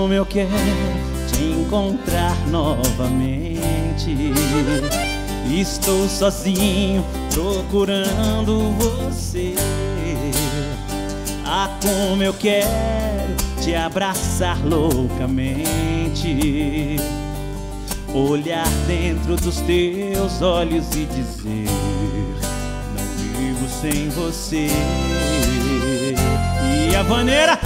como eu quero te encontrar novamente. Estou sozinho procurando você. Ah, como eu quero te abraçar loucamente, olhar dentro dos teus olhos e dizer: não vivo sem você. E a vaneira?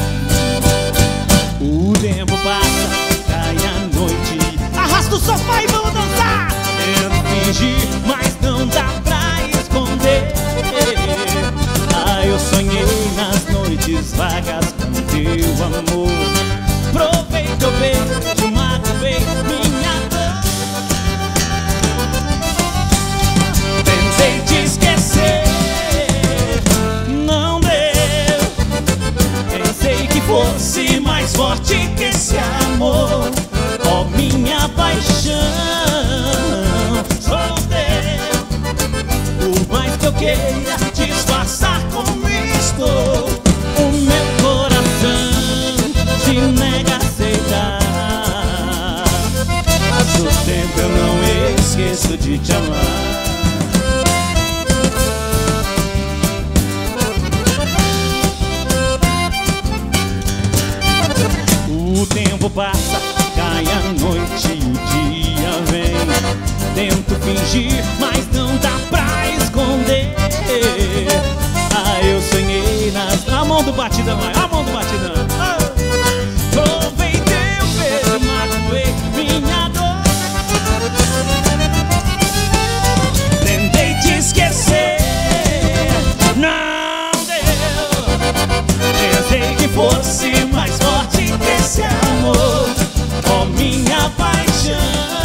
O tempo passa, cai a noite, arrasta o sofá e vamos dançar. Tento fingir, mas não dá pra esconder. Ah, eu sonhei nas noites vagas com teu amor. Provei teu beijo, magoei minha dor. Tentei te esquecer, não deu. Pensei que fosse mais forte que esse amor. Ó, minha paixão, sou teu. Por mais que eu queira disfarçar como estou, o meu coração se nega a aceitar. Mas o tempo eu não esqueço de te amar. O tempo passa, cai a noite e o dia vem. Tento fingir, mas não dá pra esconder. Ah, eu sonhei nas... A mão do batidão, a mão do batidão. Ah. Provei teu beijo, magoei minha dor. Tentei te esquecer, não deu. Pensei que fosse mais forte que esse amor. Ó, minha paixão,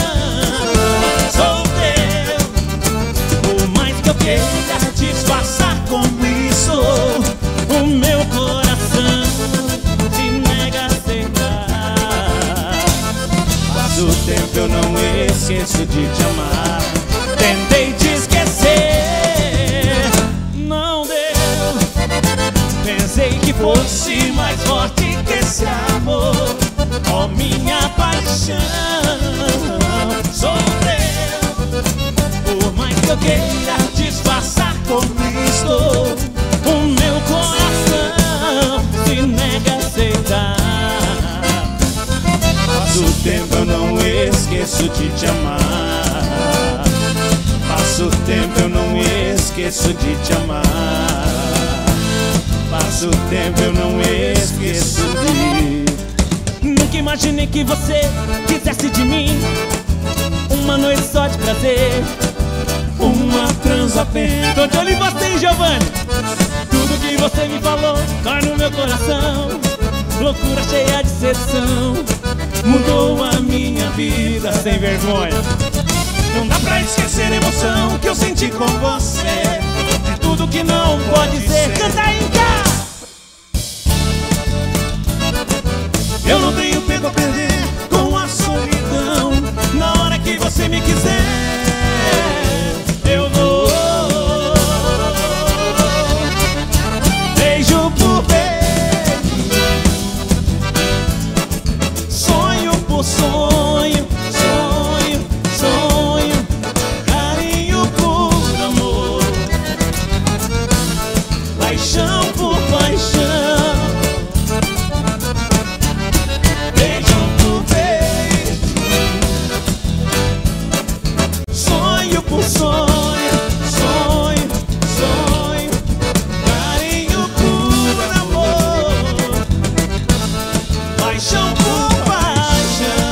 sou teu. Por mais que eu queira disfarçar como estou, o meu coração se nega a aceitar. Mas o tempo eu não esqueço de te amar. Tentei te esquecer, não deu. Pensei que fosse mais forte que esse amor. Ó, minha paixão, sou teu. Por mais que eu queira disfarçar como estou, o meu coração se nega a aceitar. Passa o tempo eu não esqueço de te amar. Passa o tempo eu não esqueço de te amar. Passa o tempo eu não esqueço de... Nunca imaginei que você quisesse de mim uma noite só de prazer, uma transa apenas. Tô de olho em você, hein, Giovanni? Tudo que você me falou dói no meu coração. Loucura cheia de sedução, mudou a minha vida sem vergonha. Não dá pra esquecer a emoção que eu senti com você. É tudo que não pode ser. Canta aí, cá! Eu não tenho tempo a perder com a solidão. Na hora que você me quiser, eu vou. Beijo por beijo, sonho por sonho, sonho, sonho, carinho por amor, paixão por paixão. Sonho, sonho, sonho, carinho por amor, paixão por paixão.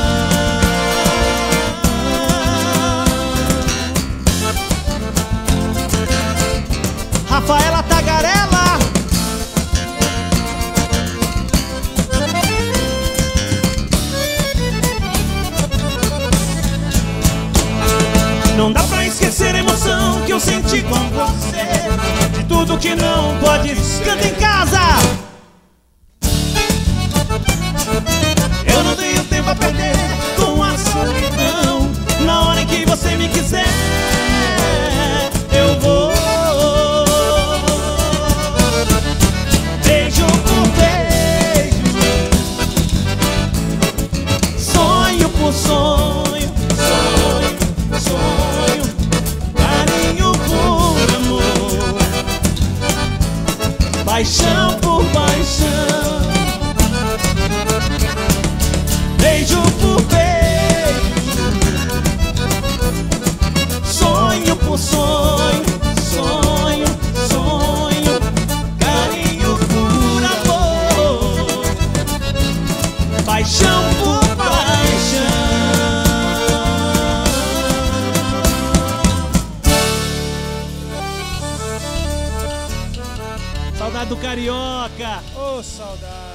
Rafaela Tagarela. Não dá pra esquecer a emoção que eu senti com você. De tudo que não pode ser. Canta em casa! Eu não tenho tempo a perder com a solidão. Na hora em que você me quiser, eu vou. Beijo por beijo, por sonho, sonho, sonho, carinho por amor, paixão por paixão, beijo por beijo, sonho por sonho, sonho, sonho, carinho por amor, paixão por paixão. Saudade do carioca. Ô, saudade.